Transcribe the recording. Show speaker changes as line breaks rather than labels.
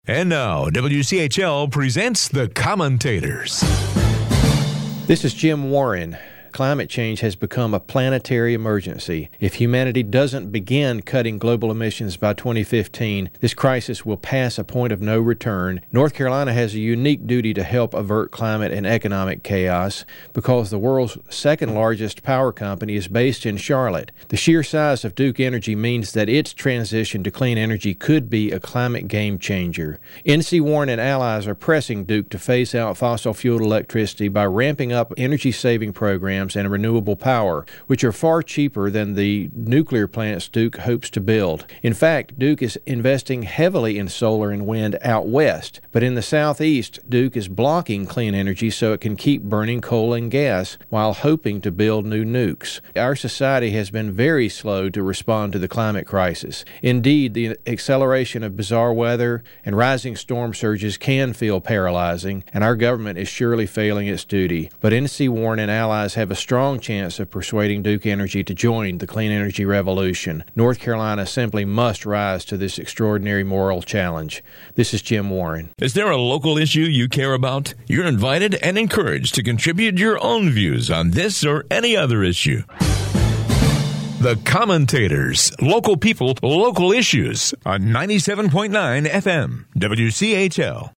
And now, WCHL presents The Commentators.
This is Jim Warren. Climate change has become a planetary emergency. If humanity doesn't begin cutting global emissions by 2015, this crisis will pass a point of no return. North Carolina has a unique duty to help avert climate and economic chaos because the world's second largest power company is based in Charlotte. The sheer size of Duke Energy means that its transition to clean energy could be a climate game changer. NC Warren and allies are pressing Duke to phase out fossil fueled electricity by ramping up energy-saving programs and renewable power, which are far cheaper than the nuclear plants Duke hopes to build. In fact, Duke is investing heavily in solar and wind out west, but in the southeast, Duke is blocking clean energy so it can keep burning coal and gas while hoping to build new nukes. Our society has been very slow to respond to the climate crisis. Indeed, the acceleration of bizarre weather and rising storm surges can feel paralyzing, and our government is surely failing its duty. But NC Warren and allies have a strong chance of persuading Duke Energy to join the clean energy revolution. North Carolina simply must rise to this extraordinary moral challenge. This is Jim Warren.
Is there a local issue you care about? You're invited and encouraged to contribute your own views on this or any other issue. The Commentators. Local people, local issues on 97.9 FM, WCHL.